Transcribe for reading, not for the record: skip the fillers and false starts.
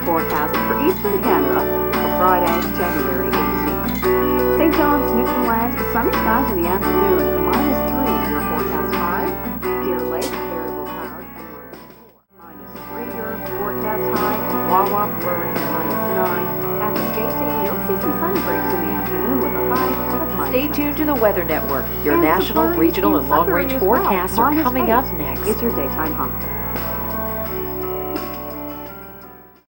forecast for eastern Canada for Friday, January 18th. St. John's, Newfoundland, sunny skies in the afternoon, -3 your forecast high. Deer Lake, variable clouds, and -4. -3 your forecast high. Wawa, flurry, -9. At Escasey, you'll see some sunny breaks in the afternoon with a high of -9. Stay tuned to the Weather Network. Your national, regional, and long-range forecasts are coming up next. It's your daytime high.